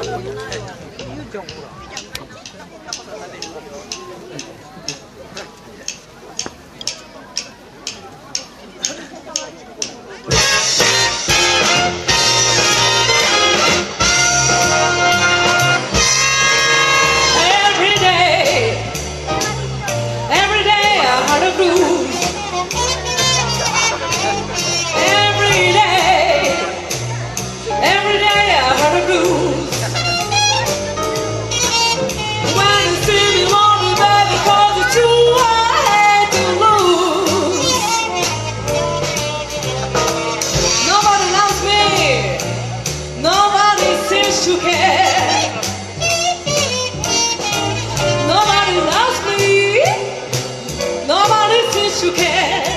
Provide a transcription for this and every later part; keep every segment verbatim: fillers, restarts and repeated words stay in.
to care. Nobody loves me. Nobody seems to care.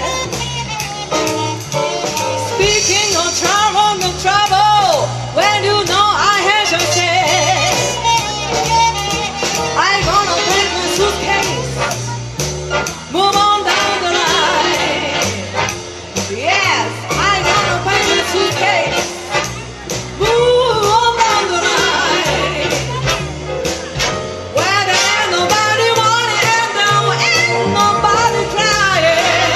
Speaking of trouble, no trouble, when you know I hesitate, I'm gonna pack my suitcase, move on down the line. Yes, I'm gonna pack my suitcase, move on down the line. Where there ain't nobody wanting and there ain't nobody crying.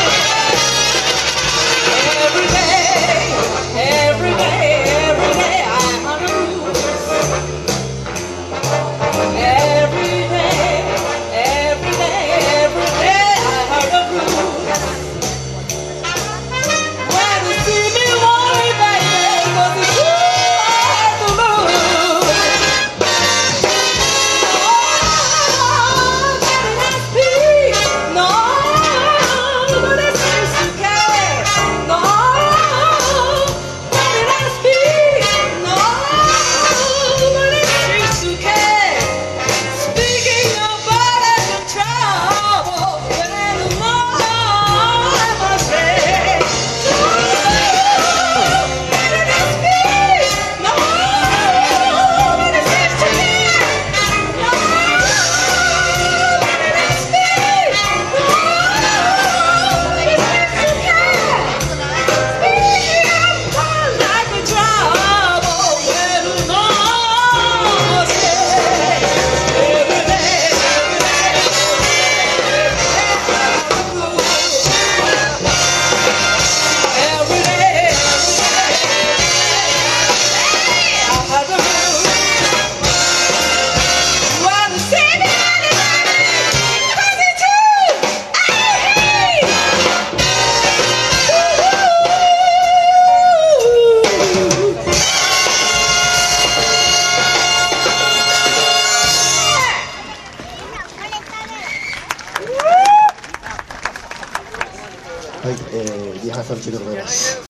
Every day, every day, every day I'm on the road. Every day, every day, every day I'm on the road. When you see me wanting, baby, 'cause it's too hard to lose. Oh, better not speak. No, nobody seems to care. No, better not speak. No, nobody seems to care. Speaking about the trouble, there ain't no more I must say. Better not speak. No, nobody seems to care. No, better not speak. No, nobody seems to care. Speaking about like the trouble, there ain't no more I say. Every day, every day, every day, I had to move. When you see me, cause it's true. Hey, はい、えー、リハーサル中でございます。